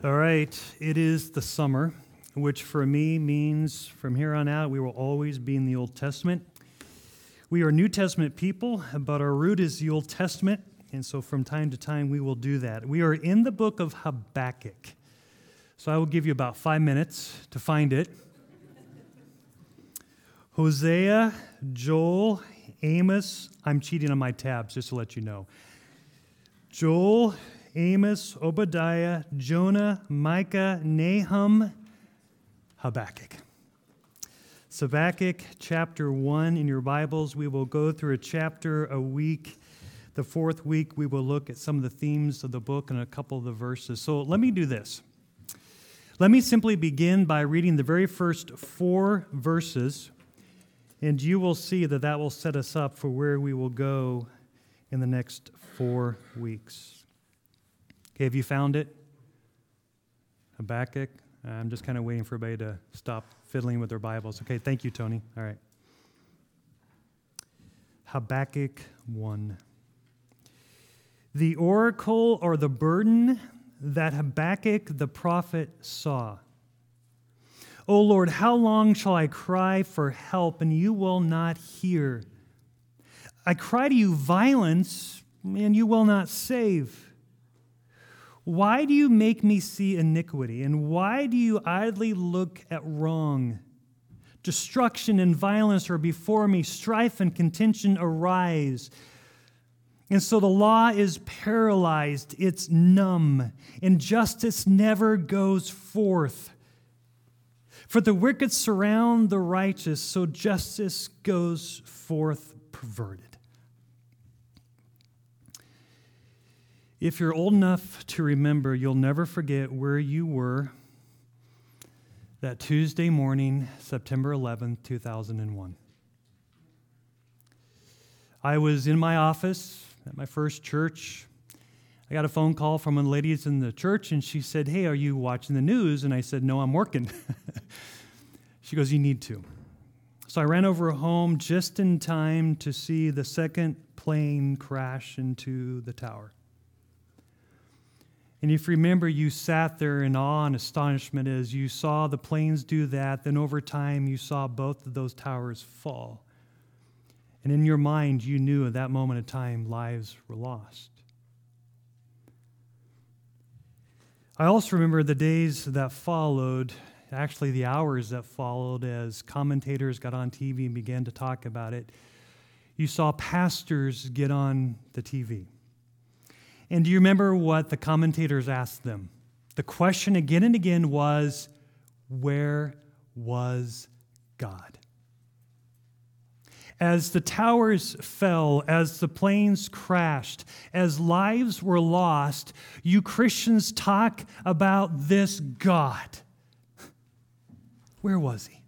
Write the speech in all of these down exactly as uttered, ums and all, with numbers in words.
All right, it is the summer, which for me means from here on out we will always be in the Old Testament. We are New Testament people, but our root is the Old Testament, and so from time to time we will do that. We are in the book of Habakkuk, so I will give you about five minutes to find it. Hosea, Joel, Amos, I'm cheating on my tabs just to let you know. Joel, Amos, Obadiah, Jonah, Micah, Nahum, Habakkuk. So Habakkuk chapter one in your Bibles. We will go through a chapter a week. The fourth week we will look at some of the themes of the book and a couple of the verses. So let me do this. Let me simply begin by reading the very first four verses, and you will see that that will set us up for where we will go in the next four weeks. Okay, have you found it? Habakkuk? I'm just kind of waiting for everybody to stop fiddling with their Bibles. Okay, thank you, Tony. All right. Habakkuk one. The oracle or the burden that Habakkuk the prophet saw. O Lord, how long shall I cry for help, and you will not hear? I cry to you violence, and you will not save. Why do you make me see iniquity, and why do you idly look at wrong? Destruction and violence are before me, strife and contention arise. And so the law is paralyzed, it's numb, and justice never goes forth. For the wicked surround the righteous, so justice goes forth perverted. If you're old enough to remember, you'll never forget where you were that Tuesday morning, September eleventh, two thousand one. I was in my office at my first church. I got a phone call from one of the ladies in the church, and she said, "Hey, are you watching the news?" And I said, "No, I'm working." She goes, "You need to." So I ran over home just in time to see the second plane crash into the tower. And if you remember, you sat there in awe and astonishment as you saw the planes do that. Then over time, you saw both of those towers fall. And in your mind, you knew at that moment of time, lives were lost. I also remember the days that followed, actually the hours that followed, as commentators got on T V and began to talk about it. You saw pastors get on the T V. And do you remember what the commentators asked them? The question again and again was, where was God? As the towers fell, as the planes crashed, as lives were lost, you Christians talk about this God. Where was he?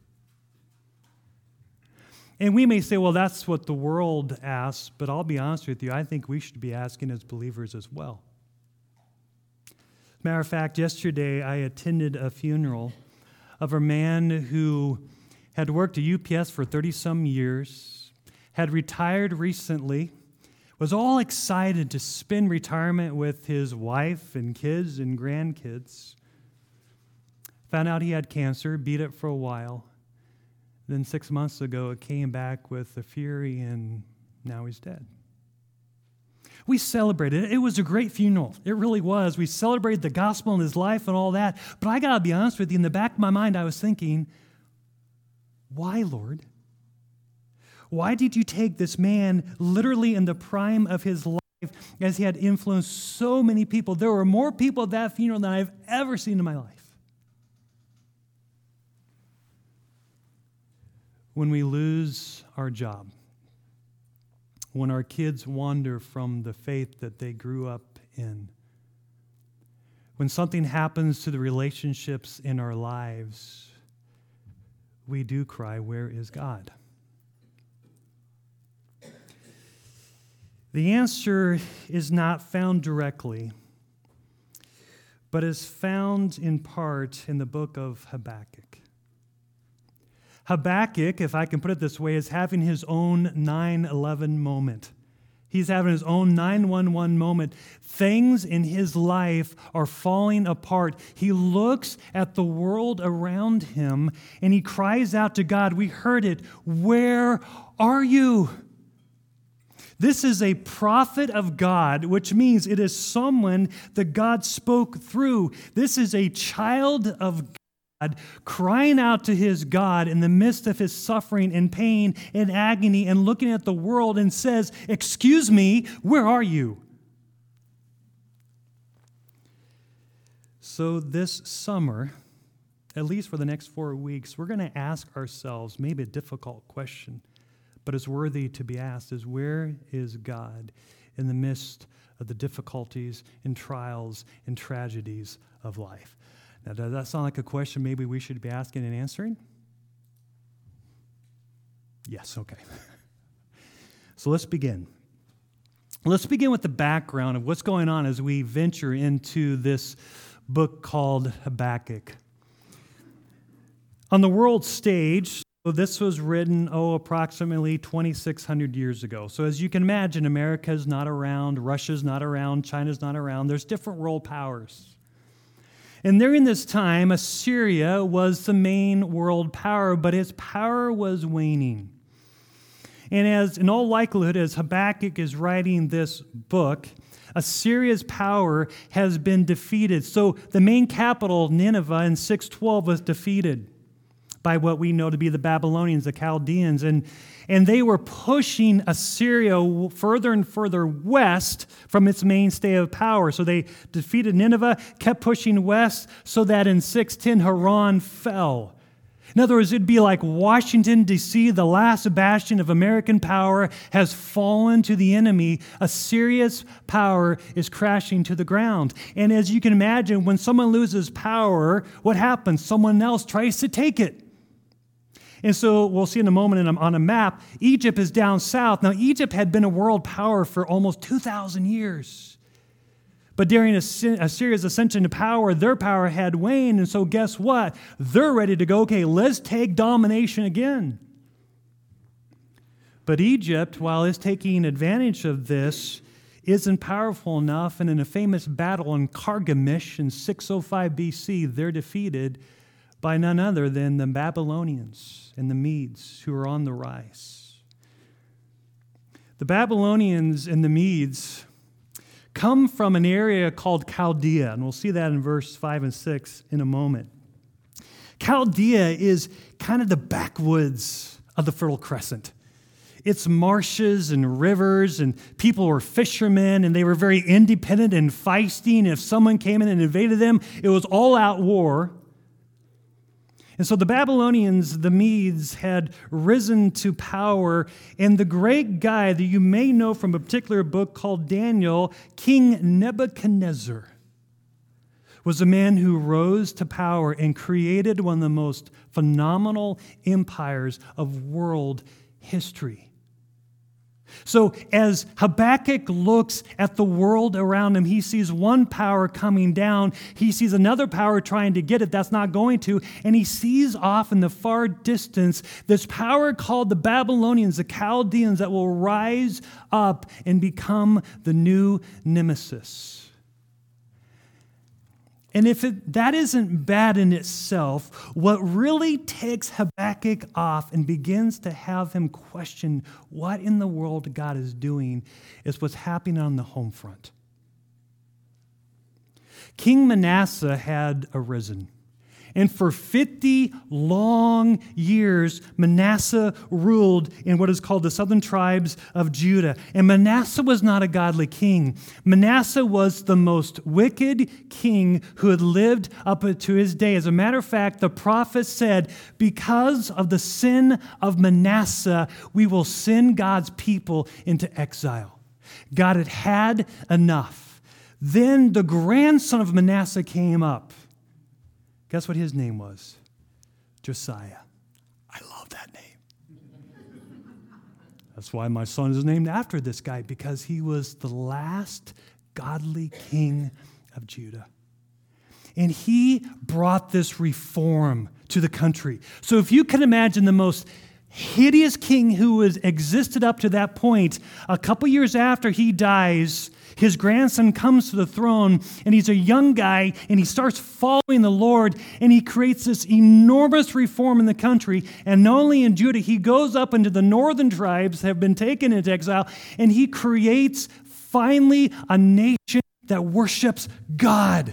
And we may say, well, that's what the world asks, but I'll be honest with you, I think we should be asking as believers as well. Matter of fact, yesterday I attended a funeral of a man who had worked at U P S for thirty-some years, had retired recently, was all excited to spend retirement with his wife and kids and grandkids. Found out he had cancer, beat it for a while. Then six months ago, it came back with the fury, and now he's dead. We celebrated it. It was a great funeral. It really was. We celebrated the gospel in his life and all that. But I got to be honest with you, in the back of my mind, I was thinking, why, Lord? Why did you take this man literally in the prime of his life as he had influenced so many people? There were more people at that funeral than I've ever seen in my life. When we lose our job, when our kids wander from the faith that they grew up in, when something happens to the relationships in our lives, we do cry, where is God? The answer is not found directly, but is found in part in the book of Habakkuk. Habakkuk, if I can put it this way, is having his own nine eleven moment. He's having his own nine one one moment. Things in his life are falling apart. He looks at the world around him and he cries out to God. We heard it. Where are you? This is a prophet of God, which means it is someone that God spoke through. This is a child of God. God, crying out to his God in the midst of his suffering and pain and agony and looking at the world and says, excuse me, where are you? So this summer, at least for the next four weeks, we're going to ask ourselves maybe a difficult question, but it's worthy to be asked, is where is God in the midst of the difficulties and trials and tragedies of life? Now, does that sound like a question maybe we should be asking and answering? Yes, okay. So let's begin. Let's begin with the background of what's going on as we venture into this book called Habakkuk. On the world stage, so this was written, oh, approximately twenty-six hundred years ago. So as you can imagine, America's not around, Russia's not around, China's not around. There's different world powers. And during this time, Assyria was the main world power, but its power was waning. And as in all likelihood, as Habakkuk is writing this book, Assyria's power has been defeated. So the main capital, Nineveh, in six twelve was defeated by what we know to be the Babylonians, the Chaldeans. And, and they were pushing Assyria further and further west from its mainstay of power. So they defeated Nineveh, kept pushing west, so that in six ten Haran fell. In other words, it'd be like Washington, D C, the last bastion of American power, has fallen to the enemy. Assyria's power is crashing to the ground. And as you can imagine, when someone loses power, what happens? Someone else tries to take it. And so we'll see in a moment on a map, Egypt is down south. Now, Egypt had been a world power for almost two thousand years. But during Assyria's ascension to power, their power had waned. And so guess what? They're ready to go, okay, let's take domination again. But Egypt, while it's taking advantage of this, isn't powerful enough. And in a famous battle in Carchemish in six oh five B C, they're defeated by none other than the Babylonians and the Medes who are on the rise. The Babylonians and the Medes come from an area called Chaldea, and we'll see that in verse five and six in a moment. Chaldea is kind of the backwoods of the Fertile Crescent. It's marshes and rivers, and people were fishermen, and they were very independent and feisty, and if someone came in and invaded them, it was all-out war. And so the Babylonians, the Medes, had risen to power, and the great guy that you may know from a particular book called Daniel, King Nebuchadnezzar, was a man who rose to power and created one of the most phenomenal empires of world history. So as Habakkuk looks at the world around him, he sees one power coming down. He sees another power trying to get it that's not going to. And he sees off in the far distance this power called the Babylonians, the Chaldeans, that will rise up and become the new nemesis. And if it, that isn't bad in itself, what really takes Habakkuk off and begins to have him question what in the world God is doing is what's happening on the home front. King Manasseh had arisen. And for fifty long years, Manasseh ruled in what is called the southern tribes of Judah. And Manasseh was not a godly king. Manasseh was the most wicked king who had lived up to his day. As a matter of fact, the prophet said, because of the sin of Manasseh, we will send God's people into exile. God had had enough. Then the grandson of Manasseh came up. Guess what his name was? Josiah. I love that name. That's why my son is named after this guy, because he was the last godly king of Judah. And he brought this reform to the country. So if you can imagine the most hideous king who has existed up to that point, a couple years after he dies, his grandson comes to the throne, and he's a young guy, and he starts following the Lord, and he creates this enormous reform in the country. And not only in Judah, he goes up into the northern tribes that have been taken into exile, and he creates finally a nation that worships God.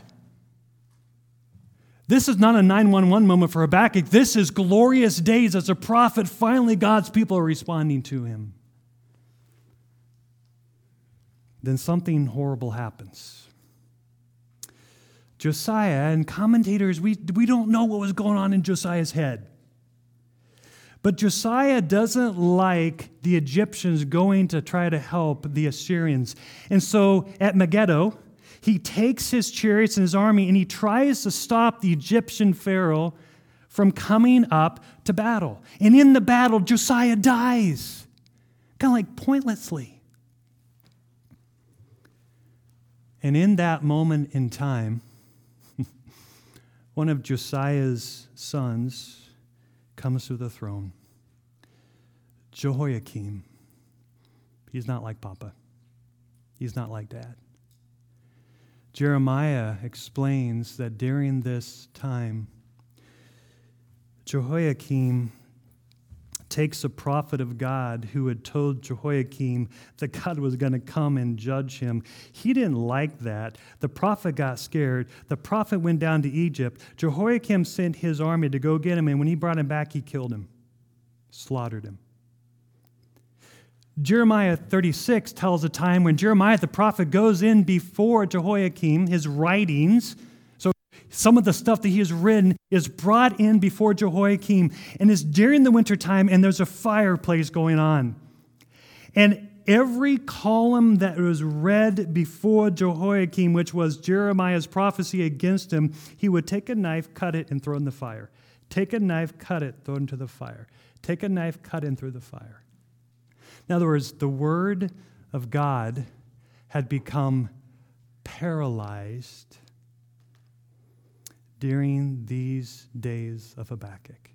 This is not a nine one one moment for Habakkuk. This is glorious days as a prophet. Finally, God's people are responding to him. Then something horrible happens. Josiah, and commentators, we, we don't know what was going on in Josiah's head. But Josiah doesn't like the Egyptians going to try to help the Assyrians. And so at Megiddo, he takes his chariots and his army and he tries to stop the Egyptian Pharaoh from coming up to battle. And in the battle, Josiah dies, kind of like pointlessly. And in that moment in time, one of Josiah's sons comes to the throne. Jehoiakim. He's not like Papa. He's not like Dad. Jeremiah explains that during this time, Jehoiakim takes a prophet of God who had told Jehoiakim that God was going to come and judge him. He didn't like that. The prophet got scared. The prophet went down to Egypt. Jehoiakim sent his army to go get him, and when he brought him back, he killed him, slaughtered him. Jeremiah thirty-six tells a time when Jeremiah the prophet goes in before Jehoiakim, his writings. So some of the stuff that he has written is brought in before Jehoiakim, and it's during the wintertime, and there's a fireplace going on. And every column that was read before Jehoiakim, which was Jeremiah's prophecy against him, he would take a knife, cut it, and throw it in the fire. Take a knife, cut it, throw it into the fire. Take a knife, cut it through the fire. In other words, the word of God had become paralyzed during these days of Habakkuk.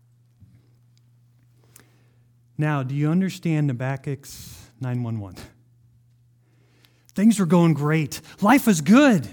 Now, do you understand Habakkuk's nine one one? Things were going great. Life was good.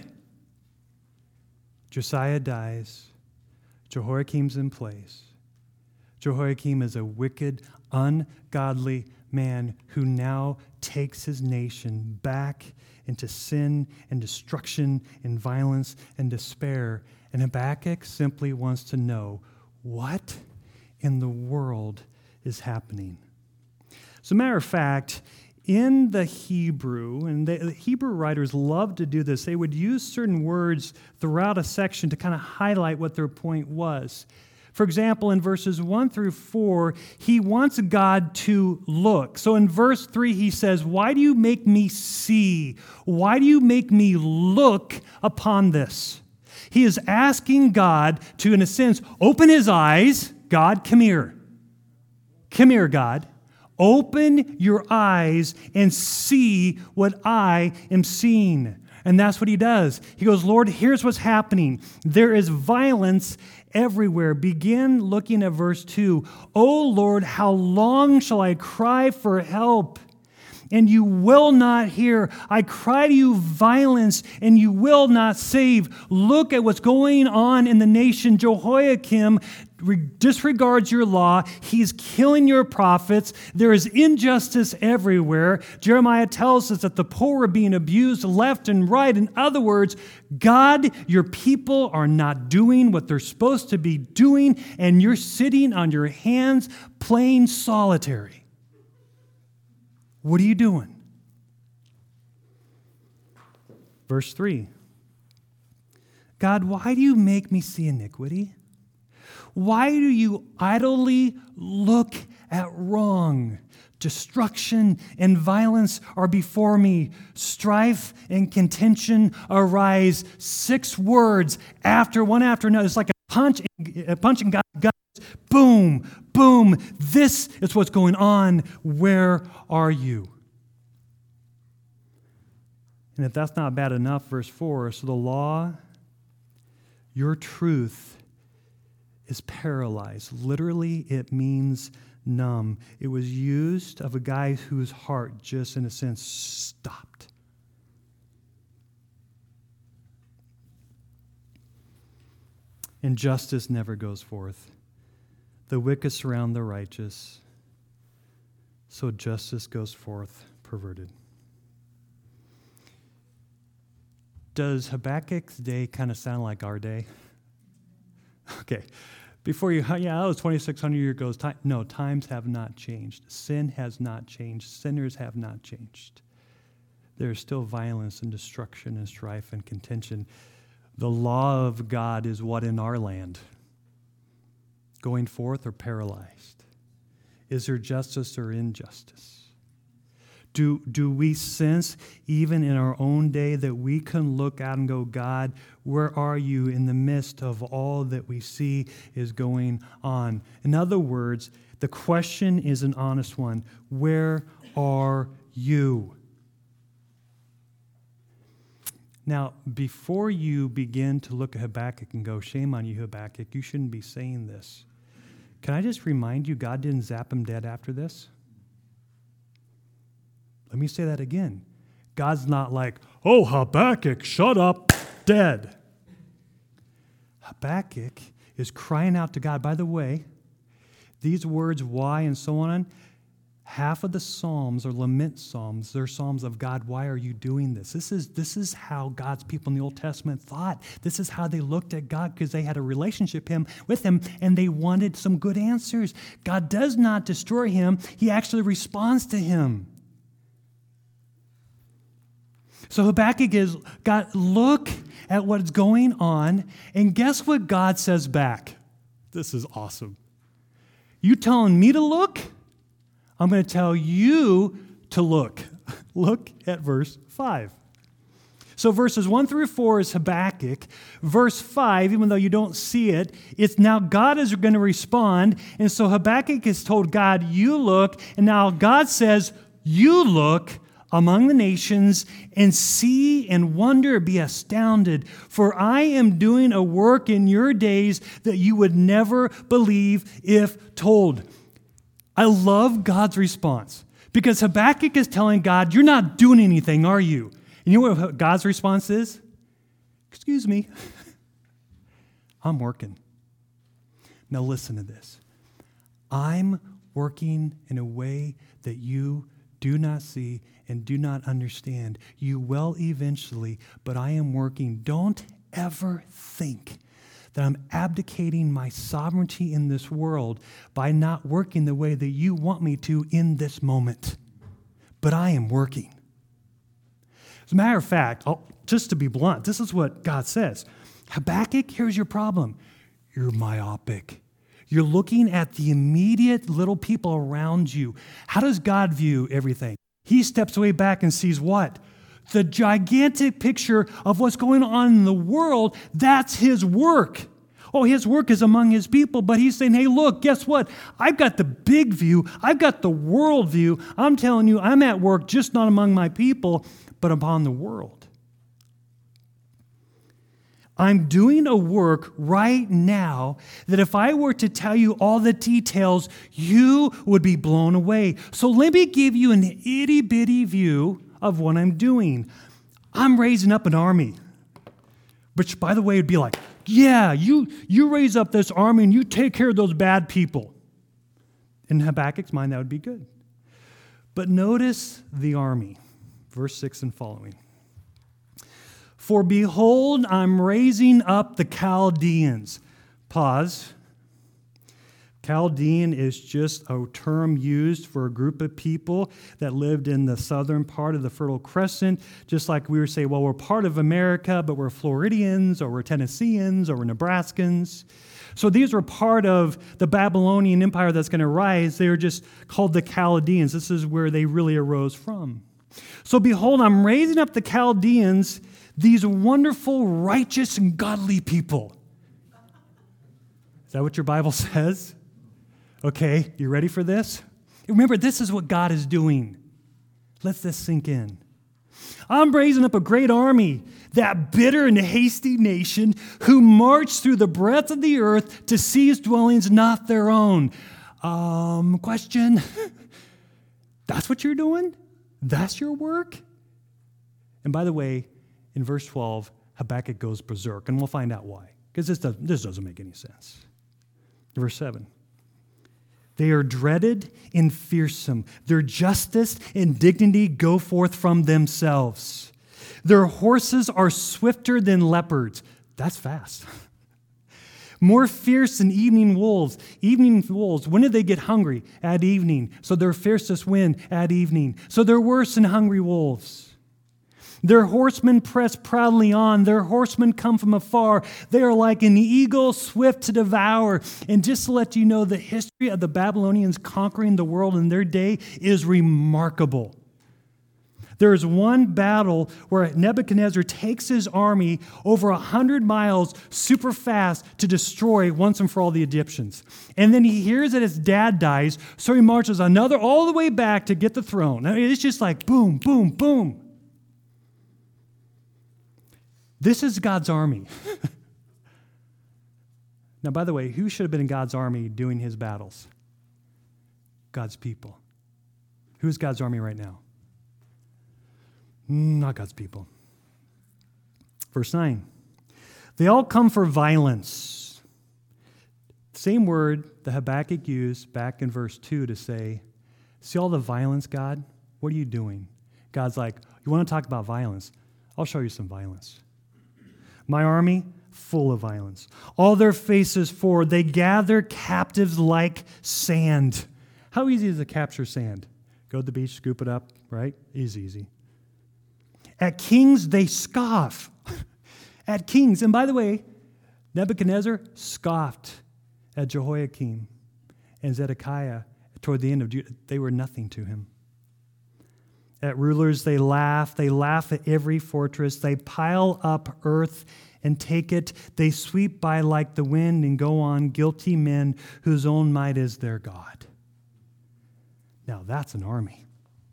Josiah dies. Jehoiakim's in place. Jehoiakim is a wicked, ungodly man who now takes his nation back into sin and destruction and violence and despair. And Habakkuk simply wants to know, what in the world is happening? As a matter of fact, in the Hebrew, and the Hebrew writers love to do this, they would use certain words throughout a section to kind of highlight what their point was. For example, in verses one through four, he wants God to look. So in verse three, he says, why do you make me see? Why do you make me look upon this? He is asking God to, in a sense, open his eyes. God, come here. Come here, God. Open your eyes and see what I am seeing. And that's what he does. He goes, Lord, here's what's happening. There is violence everywhere. Begin looking at verse two. Oh Lord, how long shall I cry for help? And you will not hear. I cry to you violence, and you will not save. Look at what's going on in the nation. Jehoiakim disregards your law. He's killing your prophets. There is injustice everywhere. Jeremiah tells us that the poor are being abused left and right. In other words, God, your people are not doing what they're supposed to be doing, and you're sitting on your hands playing solitary. What are you doing? Verse three. God, why do you make me see iniquity? Why do you idly look at wrong? Destruction and violence are before me. Strife and contention arise. Six words after one after another. It's like a punch, a punching God's guts. Boom, boom. This is what's going on. Where are you? And if that's not bad enough, verse four, so the law, your truth is paralyzed. Literally, it means numb. It was used of a guy whose heart just, in a sense, stopped. And justice never goes forth. The wicked surround the righteous, so justice goes forth perverted. Does Habakkuk's day kind of sound like our day? Okay. Before you, yeah, that was twenty-six hundred years ago. Time, no, times have not changed. Sin has not changed. Sinners have not changed. There is still violence and destruction and strife and contention. The law of God is what in our land? Going forth or paralyzed? Is there justice or injustice? Do, do we sense, even in our own day, that we can look out and go, God, where are you in the midst of all that we see is going on? In other words, the question is an honest one. Where are you? Now, before you begin to look at Habakkuk and go, shame on you, Habakkuk, you shouldn't be saying this. Can I just remind you, God didn't zap him dead after this? Let me say that again. God's not like, oh, Habakkuk, shut up, dead. Habakkuk is crying out to God. By the way, these words, why, and so on, half of the Psalms are lament Psalms. They're Psalms of God, why are you doing this? This is, this is how God's people in the Old Testament thought. This is how they looked at God because they had a relationship him, with him and they wanted some good answers. God does not destroy him. He actually responds to him. So Habakkuk is, God, look at what's going on, and guess what God says back? This is awesome. You telling me to look? I'm going to tell you to look. Look at verse five. So verses one through four is Habakkuk. Verse five, even though you don't see it, it's now God is going to respond. And so Habakkuk is told, God, you look. And now God says, you look among the nations and see and wonder, be astounded. For I am doing a work in your days that you would never believe if told. I love God's response because Habakkuk is telling God, you're not doing anything, are you? And you know what God's response is? Excuse me. I'm working. Now listen to this. I'm working in a way that you do not see and do not understand. You will eventually, but I am working. Don't ever think that I'm abdicating my sovereignty in this world by not working the way that you want me to in this moment. But I am working. As a matter of fact, I'll, just to be blunt, this is what God says. Habakkuk, here's your problem. You're myopic. You're looking at the immediate little people around you. How does God view everything? He steps way back and sees what? The gigantic picture of what's going on in the world. That's his work. Oh, his work is among his people, but he's saying, hey, look, guess what? I've got the big view. I've got the world view. I'm telling you, I'm at work just not among my people, but upon the world. I'm doing a work right now that if I were to tell you all the details, you would be blown away. So let me give you an itty-bitty view of what I'm doing. I'm raising up an army, which, by the way, would be like, yeah, you, you raise up this army and you take care of those bad people. In Habakkuk's mind, that would be good. But notice the army, verse six and following. For behold, I'm raising up the Chaldeans. Pause. Chaldean is just a term used for a group of people that lived in the southern part of the Fertile Crescent, just like we would say, well, we're part of America, but we're Floridians, or we're Tennesseans, or we're Nebraskans. So these were part of the Babylonian Empire that's going to rise. They were just called the Chaldeans. This is where they really arose from. So behold, I'm raising up the Chaldeans, these wonderful, righteous, and godly people. Is that what your Bible says? Okay, you ready for this? Remember, this is what God is doing. Let this sink in. I'm raising up a great army, that bitter and hasty nation who march through the breadth of the earth to seize dwellings not their own. Um, question? That's what you're doing? That's your work? And by the way, in verse twelve, Habakkuk goes berserk, and we'll find out why, because this, does, this doesn't make any sense. Verse seven. They are dreaded and fearsome. Their justice and dignity go forth from themselves. Their horses are swifter than leopards. That's fast. More fierce than evening wolves. Evening wolves, when do they get hungry? At evening. So their fiercest when? At evening. So they're worse than hungry wolves. Their horsemen press proudly on. Their horsemen come from afar. They are like an eagle swift to devour. And just to let you know, the history of the Babylonians conquering the world in their day is remarkable. There is one battle where Nebuchadnezzar takes his army over a hundred miles super fast to destroy once and for all the Egyptians. And then he hears that his dad dies, so he marches another all the way back to get the throne. I mean, it's just like boom, boom, boom. This is God's army. Now, by the way, who should have been in God's army doing his battles? God's people. Who's God's army right now? Not God's people. Verse nine. They all come for violence. Same word that Habakkuk used back in verse two to say, see all the violence, God? What are you doing? God's like, you want to talk about violence? I'll show you some violence. My army, full of violence. All their faces forward. They gather captives like sand. How easy is it to capture sand? Go to the beach, scoop it up, right? It's easy. At kings, they scoff. At kings. And by the way, Nebuchadnezzar scoffed at Jehoiakim and Zedekiah toward the end of Judah. They were nothing to him. At rulers, they laugh. They laugh at every fortress. They pile up earth and take it. They sweep by like the wind and go on, guilty men whose own might is their God. Now that's an army.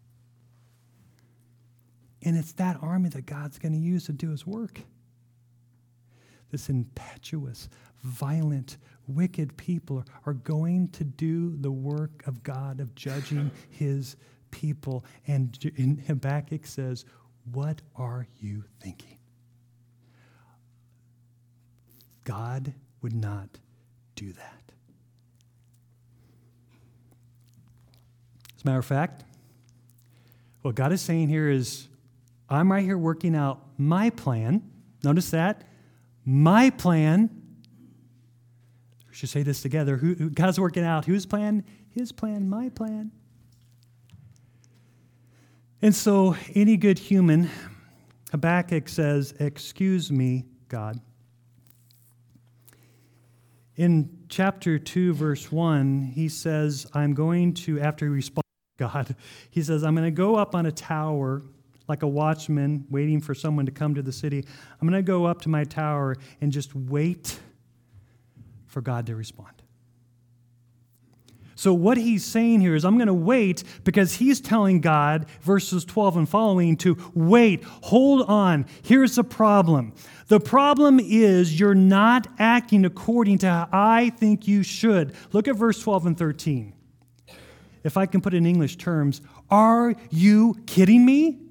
And it's that army that God's going to use to do his work. This impetuous, violent, wicked people are going to do the work of God of judging his people. And Habakkuk says, what are you thinking? God would not do that. As a matter of fact, what God is saying here is, I'm right here working out my plan. Notice that. My plan. We should say this together. Who, who, God's working out whose plan? His plan, my plan. And so, any good human, Habakkuk says, excuse me, God. In chapter two, verse one, he says, I'm going to, after he responds to God, he says, I'm going to go up on a tower like a watchman waiting for someone to come to the city. I'm going to go up to my tower and just wait for God to respond. So what he's saying here is, I'm going to wait because he's telling God, verses twelve and following, to wait, hold on. Here's the problem. The problem is you're not acting according to how I think you should. Look at verse twelve and thirteen. If I can put it in English terms, are you kidding me?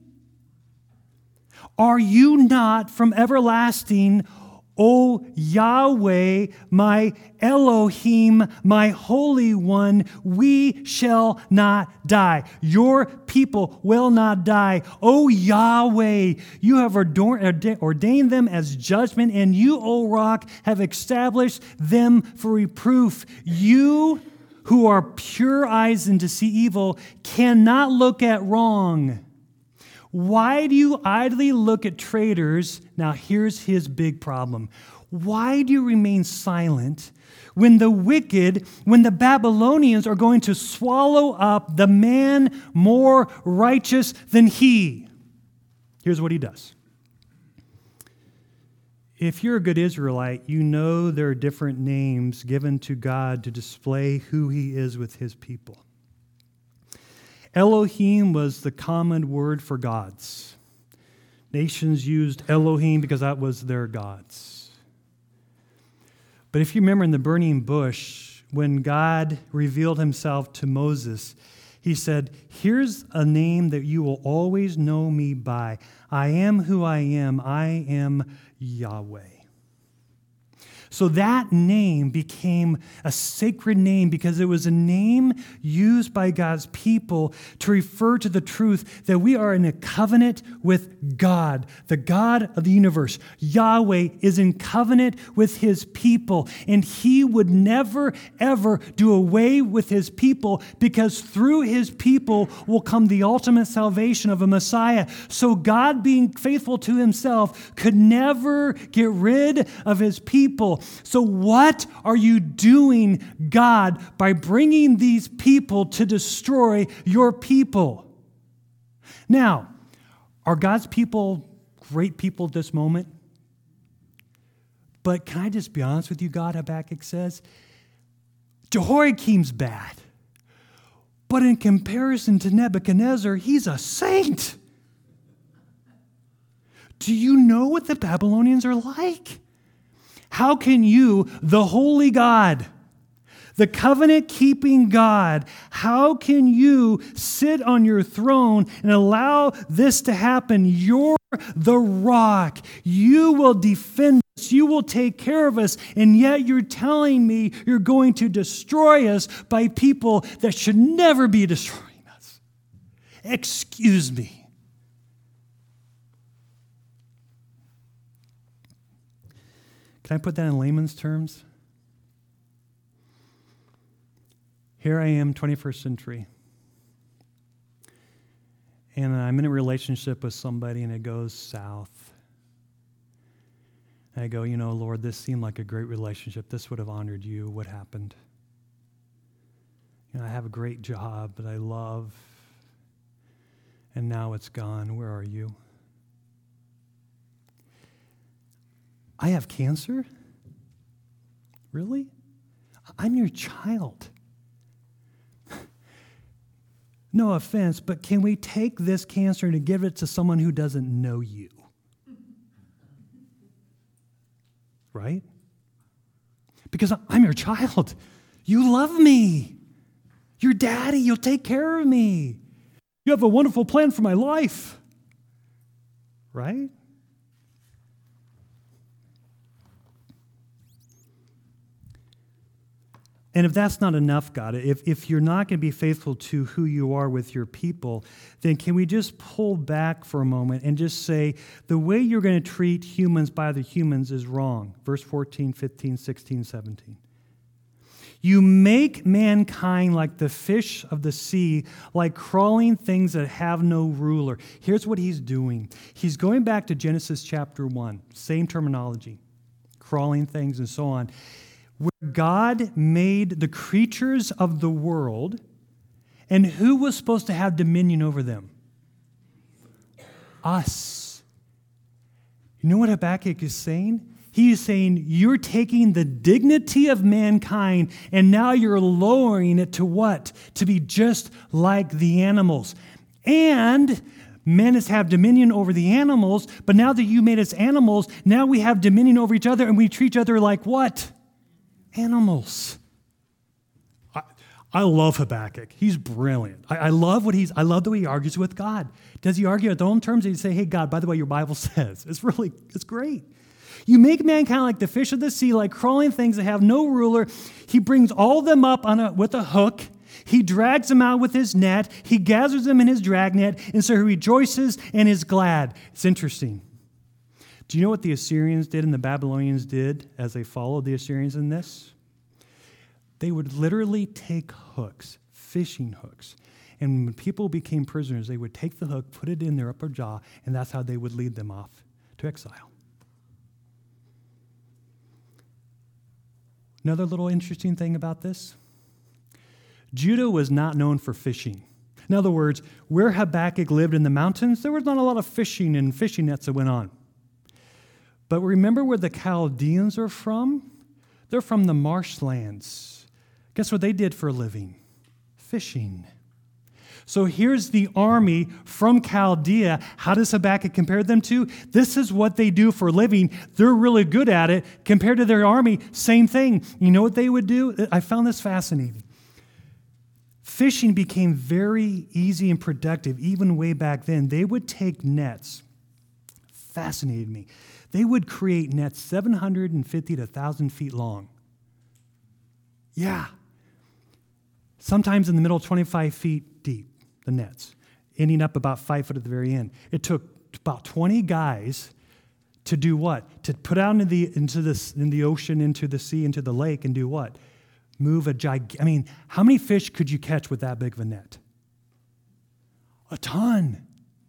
Are you not from everlasting, O Yahweh, my Elohim, my Holy One? We shall not die. Your people will not die. O Yahweh, you have ordained them as judgment, and you, O Rock, have established them for reproof. You who are pure eyes and to see evil cannot look at wrong. Why do you idly look at traitors? Now, here's his big problem. Why do you remain silent when the wicked, when the Babylonians are going to swallow up the man more righteous than he? Here's what he does. If you're a good Israelite, you know there are different names given to God to display who he is with his people. Elohim was the common word for gods. Nations used Elohim because that was their gods. But if you remember in the burning bush, when God revealed himself to Moses, he said, here's a name that you will always know me by. I am who I am. I am Yahweh. So that name became a sacred name because it was a name used by God's people to refer to the truth that we are in a covenant with God, the God of the universe. Yahweh is in covenant with his people, and he would never, ever do away with his people because through his people will come the ultimate salvation of a Messiah. So God, being faithful to himself, could never get rid of his people. So what are you doing, God, by bringing these people to destroy your people? Now, are God's people great people at this moment? But can I just be honest with you, God, Habakkuk says? Jehoiakim's bad. But in comparison to Nebuchadnezzar, he's a saint. Do you know what the Babylonians are like? How can you, the holy God, the covenant-keeping God, how can you sit on your throne and allow this to happen? You're the rock. You will defend us. You will take care of us. And yet you're telling me you're going to destroy us by people that should never be destroying us. Excuse me. Can I put that in layman's terms? Here I am, twenty-first century. And I'm in a relationship with somebody and it goes south. And I go, you know, Lord, this seemed like a great relationship. This would have honored you. What happened? You know, I have a great job that I love. And now it's gone. Where are you? I have cancer? Really? I'm your child. No offense, but can we take this cancer and give it to someone who doesn't know you? Right? Because I'm your child. You love me. You're daddy. You'll take care of me. You have a wonderful plan for my life. Right? And if that's not enough, God, if, if you're not going to be faithful to who you are with your people, then can we just pull back for a moment and just say, the way you're going to treat humans by other humans is wrong. Verse fourteen, fifteen, sixteen, seventeen. You make mankind like the fish of the sea, like crawling things that have no ruler. Here's what he's doing. He's going back to Genesis chapter one, same terminology, crawling things and so on. Where God made the creatures of the world, and who was supposed to have dominion over them? Us. You know what Habakkuk is saying? He is saying, you're taking the dignity of mankind, and now you're lowering it to what? To be just like the animals. And men is have dominion over the animals, but now that you made us animals, now we have dominion over each other, and we treat each other like what? Animals. I, I love Habakkuk. He's brilliant. I, I love what he's, I love the way he argues with God. Does he argue at their own terms? Or does he say, hey, God, by the way, your Bible says. It's really, it's great. You make mankind like the fish of the sea, like crawling things that have no ruler. He brings all of them up on a, with a hook. He drags them out with his net. He gathers them in his dragnet, and so he rejoices and is glad. It's interesting. Do you know what the Assyrians did and the Babylonians did as they followed the Assyrians in this? They would literally take hooks, fishing hooks, and when people became prisoners, they would take the hook, put it in their upper jaw, and that's how they would lead them off to exile. Another little interesting thing about this, Judah was not known for fishing. In other words, where Habakkuk lived in the mountains, there was not a lot of fishing and fishing nets that went on. But remember where the Chaldeans are from? They're from the marshlands. Guess what they did for a living? Fishing. So here's the army from Chaldea. How does Habakkuk compare them to? This is what they do for a living. They're really good at it. Compared to their army, same thing. You know what they would do? I found this fascinating. Fishing became very easy and productive even way back then. They would take nets. Fascinated me. They would create nets seven hundred fifty to one thousand feet long. Yeah. Sometimes in the middle, twenty-five feet deep, the nets, ending up about five foot at the very end. It took about twenty guys to do what? To put out into the into the in the ocean, into the sea, into the lake, and do what? Move a gig. I mean, how many fish could you catch with that big of a net? A ton.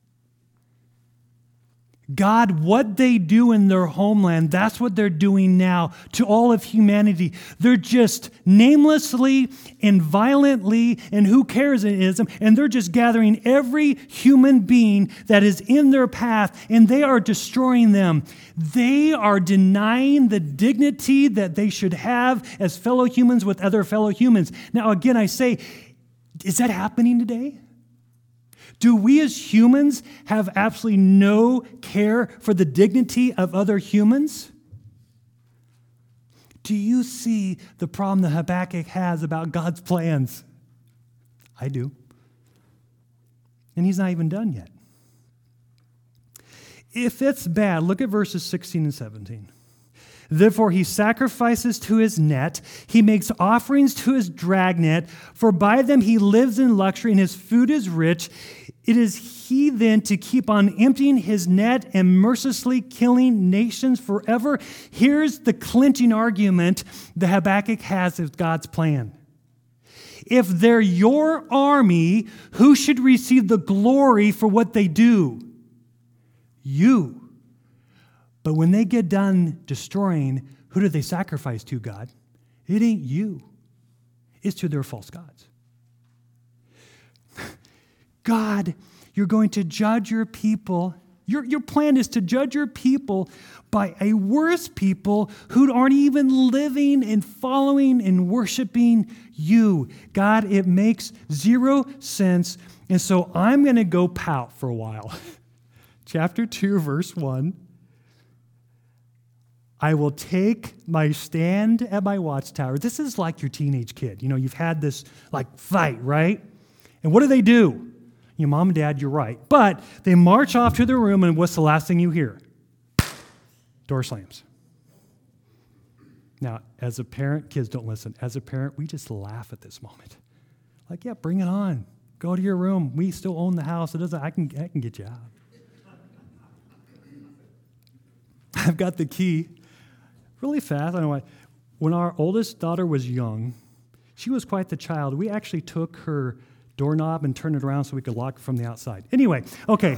God, what they do in their homeland, that's what they're doing now to all of humanity. They're just namelessly and violently, and who cares it is, and they're just gathering every human being that is in their path, and they are destroying them. They are denying the dignity that they should have as fellow humans with other fellow humans. Now, again, I say, is that happening today? Do we as humans have absolutely no care for the dignity of other humans? Do you see the problem that Habakkuk has about God's plans? I do. And he's not even done yet. If it's bad, look at verses sixteen and seventeen. Therefore he sacrifices to his net, he makes offerings to his dragnet, for by them he lives in luxury and his food is rich. It is he then to keep on emptying his net and mercilessly killing nations forever? Here's the clinching argument that Habakkuk has of God's plan. If they're your army, who should receive the glory for what they do? You. But when they get done destroying, who do they sacrifice to, God? It ain't you. It's to their false gods. God, you're going to judge your people. Your, your plan is to judge your people by a worse people who aren't even living and following and worshiping you. God, it makes zero sense. And so I'm going to go pout for a while. Chapter two, verse one. I will take my stand at my watchtower. This is like your teenage kid. You know, you've had this like fight, right? And what do they do? Your mom and dad, you're right. But they march off to their room, and what's the last thing you hear? Door slams. Now, as a parent, kids don't listen. As a parent, we just laugh at this moment. Like, yeah, bring it on. Go to your room. We still own the house. It doesn't. I can. I can get you out. I've got the key. Really fast. I don't know why. When our oldest daughter was young, she was quite the child. We actually took her doorknob and turned it around so we could lock it from the outside. Anyway, okay.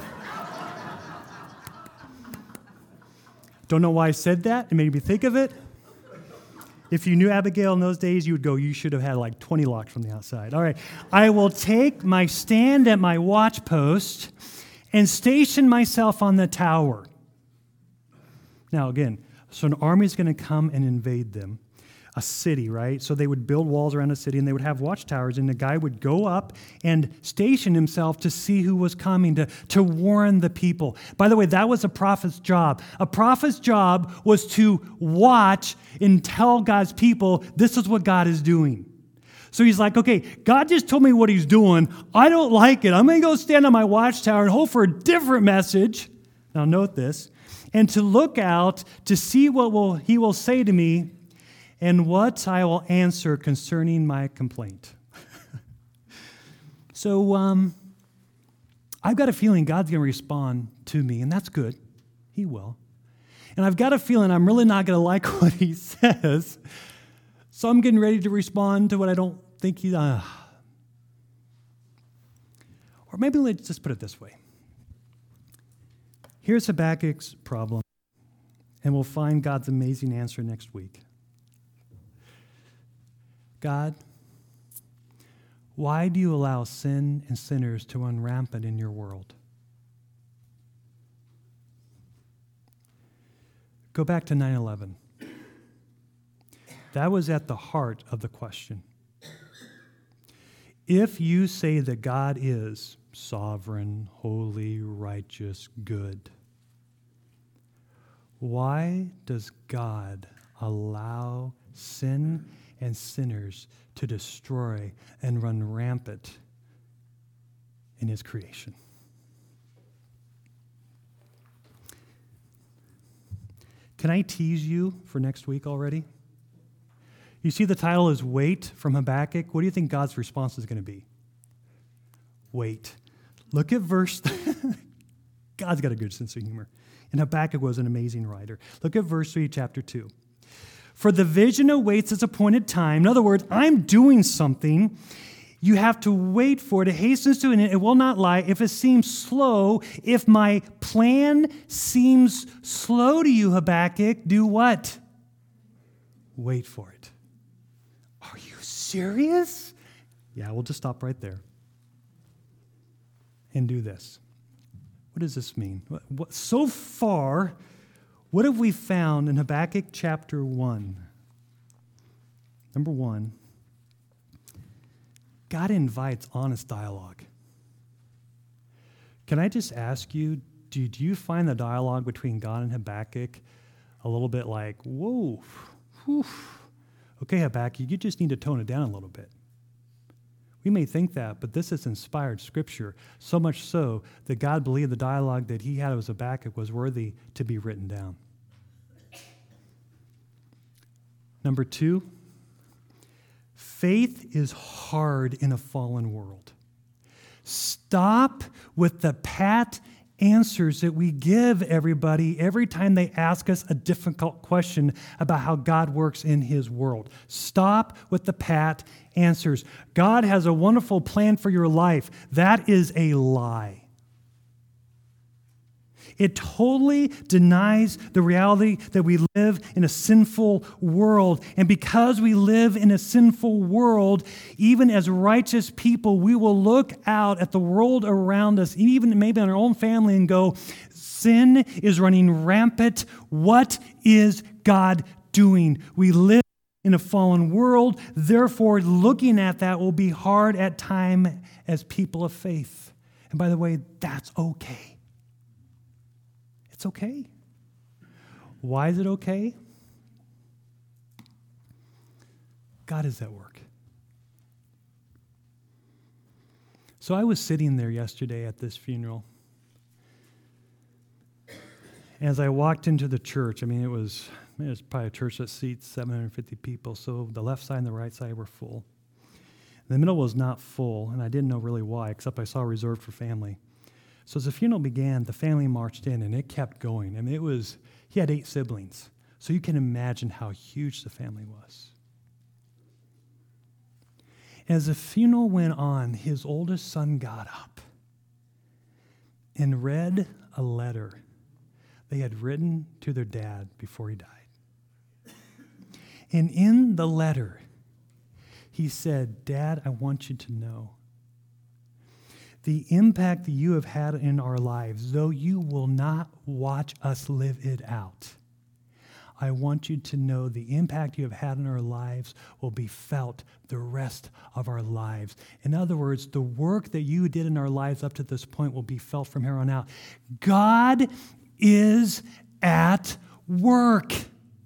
Don't know why I said that. It made me think of it. If you knew Abigail in those days, you would go, you should have had like twenty locks from the outside. All right. I will take my stand at my watch post and station myself on the tower. Now, again, so an army is going to come and invade them. A city, right? So they would build walls around a city and they would have watchtowers, and the guy would go up and station himself to see who was coming, to, to warn the people. By the way, that was a prophet's job. A prophet's job was to watch and tell God's people, this is what God is doing. So he's like, okay, God just told me what he's doing. I don't like it. I'm going to go stand on my watchtower and hope for a different message. Now note this. And to look out to see what will he will say to me and what I will answer concerning my complaint. so um, I've got a feeling God's going to respond to me, and that's good. He will. And I've got a feeling I'm really not going to like what he says, so I'm getting ready to respond to what I don't think he... Uh, or maybe let's just put it this way. Here's Habakkuk's problem, and we'll find God's amazing answer next week. God, why do you allow sin and sinners to run rampant in your world? Go back to nine eleven. That was at the heart of the question. If you say that God is sovereign, holy, righteous, good, why does God allow sin and sinners to destroy and run rampant in his creation? Can I tease you for next week already? You see the title is Wait from Habakkuk. What do you think God's response is going to be? Wait. Look at verse... God's got a good sense of humor. And Habakkuk was an amazing writer. Look at verse three, chapter two. For the vision awaits its appointed time. In other words, I'm doing something. You have to wait for it. It hastens to it, and it will not lie. If it seems slow, if my plan seems slow to you, Habakkuk, do what? Wait for it. Are you serious? Yeah, we'll just stop right there and do this. What does this mean? What, what, so far, what have we found in Habakkuk chapter one? Number one, God invites honest dialogue. Can I just ask you, did you find the dialogue between God and Habakkuk a little bit like, whoa, whew, okay, Habakkuk, you just need to tone it down a little bit? We may think that, but this is inspired scripture, so much so that God believed the dialogue that he had with Habakkuk was worthy to be written down. Number two, faith is hard in a fallen world. Stop with the pat answers that we give everybody every time they ask us a difficult question about how God works in his world. Stop with the pat answers. God has a wonderful plan for your life. That is a lie. It totally denies the reality that we live in a sinful world. And because we live in a sinful world, even as righteous people, we will look out at the world around us, even maybe in our own family, and go, sin is running rampant. What is God doing? We live in a fallen world. Therefore, looking at that will be hard at times as people of faith. And by the way, that's okay. It's okay. Why is it okay? God is at work. So I was sitting there yesterday at this funeral. As I walked into the church, I mean, it was, it was probably a church that seats seven hundred fifty people, so the left side and the right side were full. The middle was not full, and I didn't know really why, except I saw reserved for family. So as the funeral began, the family marched in, and it kept going. I mean, it was, he had eight siblings, so you can imagine how huge the family was. As the funeral went on, his oldest son got up and read a letter they had written to their dad before he died. And in the letter, he said, Dad, I want you to know the impact that you have had in our lives, though you will not watch us live it out. I want you to know the impact you have had in our lives will be felt the rest of our lives. In other words, the work that you did in our lives up to this point will be felt from here on out. God is at work.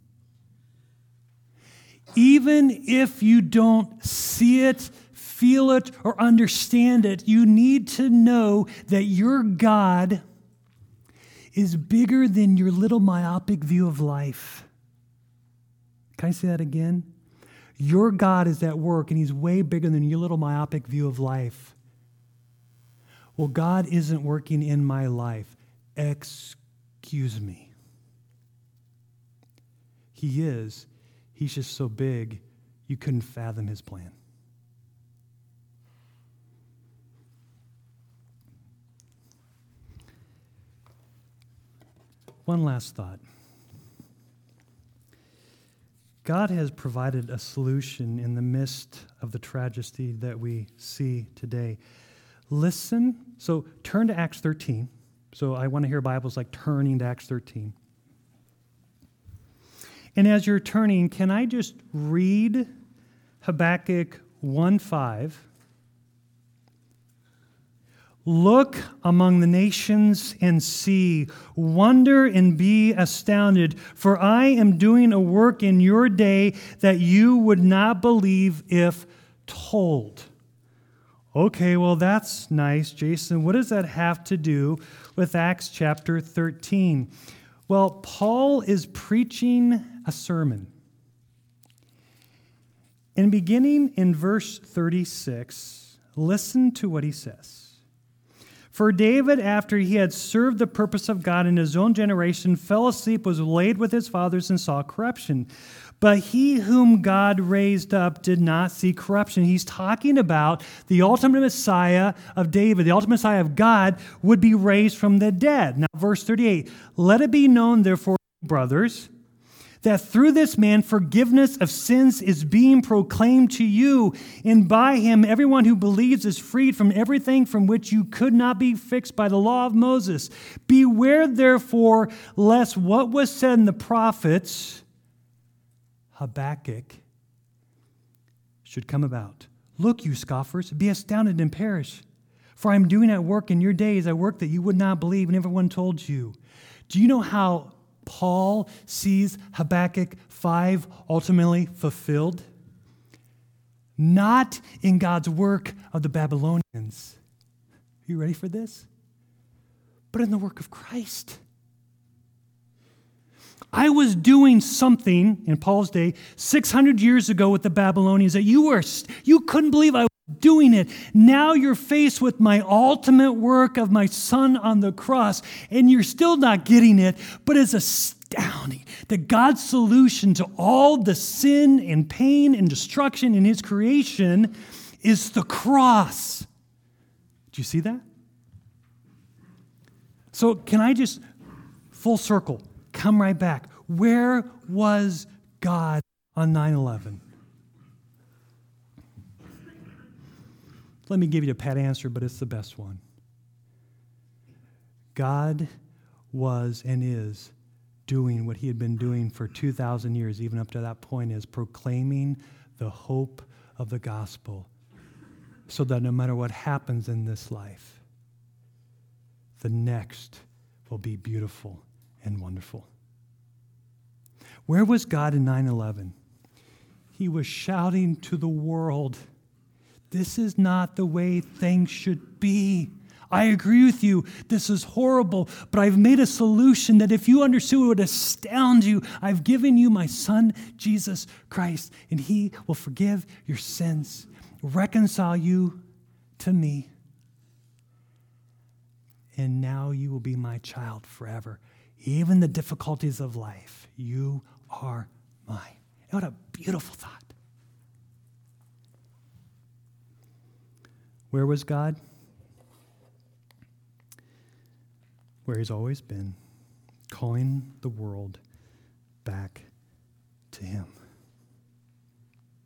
Even if you don't see it, feel it, or understand it, you need to know that your God is bigger than your little myopic view of life. Can I say that again? Your God is at work, and he's way bigger than your little myopic view of life. Well, God isn't working in my life. Excuse me. He is. He's just so big, you couldn't fathom his plan. One last thought. God has provided a solution in the midst of the tragedy that we see today. Listen. So turn to Acts thirteen. So I want to hear Bibles like turning to Acts thirteen. And as you're turning, can I just read Habakkuk one five Look among the nations and see. Wonder and be astounded, for I am doing a work in your day that you would not believe if told. Okay, well, that's nice, Jason. What does that have to do with Acts chapter thirteen? Well, Paul is preaching a sermon. And beginning in verse thirty-six, listen to what he says. For David, after he had served the purpose of God in his own generation, fell asleep, was laid with his fathers, and saw corruption. But he whom God raised up did not see corruption. He's talking about the ultimate Messiah of David, the ultimate Messiah of God, would be raised from the dead. Now, verse thirty-eight, let it be known, therefore, brothers, that through this man forgiveness of sins is being proclaimed to you, and by him everyone who believes is freed from everything from which you could not be fixed by the law of Moses. Beware, therefore, lest what was said in the prophets, Habakkuk, should come about. Look, you scoffers, be astounded and perish. For I am doing at work in your days a work that you would not believe, and everyone told you. Do you know how Paul sees Habakkuk five ultimately fulfilled? Not in God's work of the Babylonians. Are you ready for this? But in the work of Christ. I was doing something in Paul's day six hundred years ago with the Babylonians that you were you couldn't believe I was doing it. Now you're faced with my ultimate work of my son on the cross, and you're still not getting it, but it's astounding that God's solution to all the sin and pain and destruction in his creation is the cross. Do you see that? So can I just, full circle, come right back. Where was God on nine eleven? Let me give you a pat answer, but it's the best one. God was and is doing what he had been doing for two thousand years, even up to that point, is proclaiming the hope of the gospel so that no matter what happens in this life, the next will be beautiful and wonderful. Where was God in nine eleven? He was shouting to the world, this is not the way things should be. I agree with you. This is horrible, but I've made a solution that if you understood, it would astound you. I've given you my son, Jesus Christ, and he will forgive your sins, reconcile you to me, and now you will be my child forever. Even the difficulties of life, you are mine. What a beautiful thought. Where was God? Where he's always been, calling the world back to him.